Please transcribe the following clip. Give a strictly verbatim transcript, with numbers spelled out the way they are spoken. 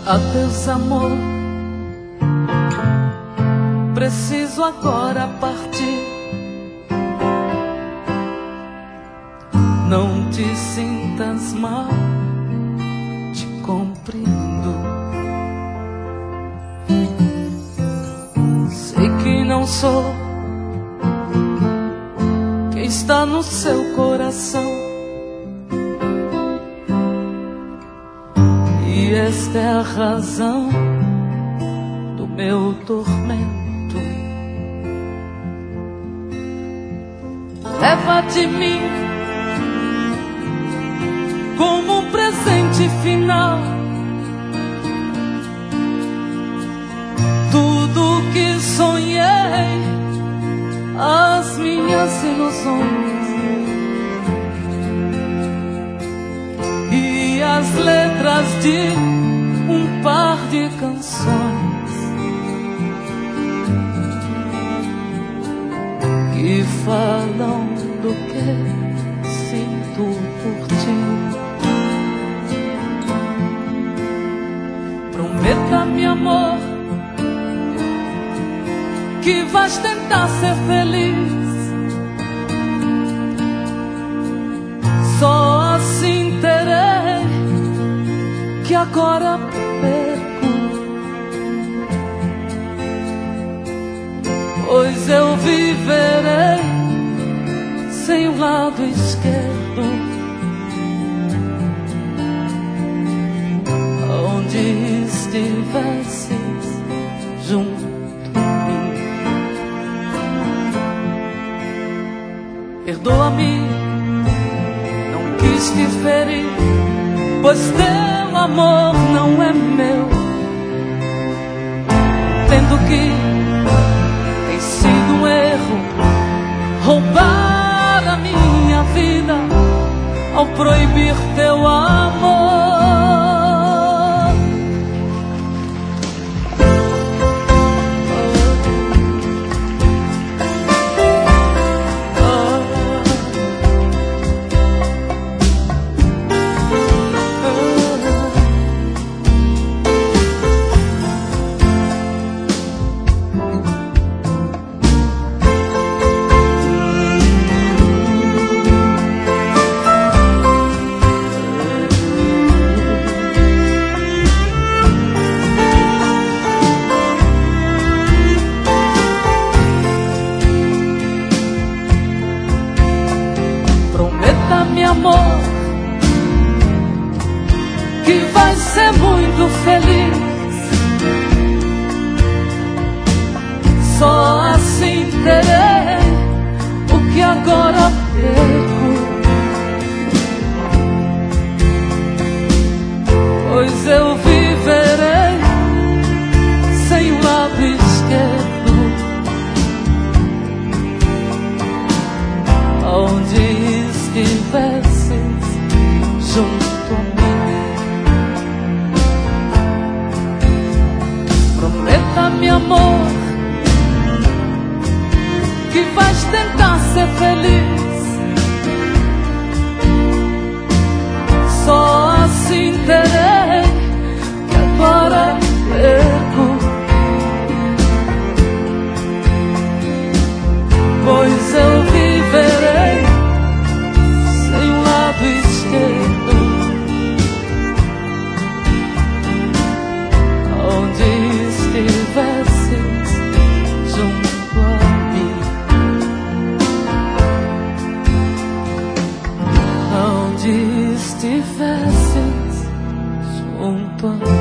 Adeus, amor, preciso agora partir. Não te sintas mal, te compreendo. Sei que não sou quem está no seu coração, e esta é a razão do meu tormento. Leva de mim como um presente final tudo que sonhei, as minhas ilusões e as letras de um par de canções que falam do que sinto por ti. Prometa-me, amor, que vais tentar ser feliz. Só assim terei que agora perco, pois eu viverei sem o lado esquerdo. Onde estivesses junto a mim. Perdoa-me, não quis te ferir, pois teu amor não é meu. Tendo que tem sido um erro roubar a minha vida ao proibir teu amor. Amor, que vai ser muito feliz. Só assim terei o que agora perco, pois eu viverei sem o lado esquerdo. Onde estivesses junto a mim. Prometa-me, amor, que vais tentar ser feliz. Só assim terei que agora perco, pois eu viverei sem o lado esquerdo. Onde estivesses junto a mim. Onde estivesses junto a mim.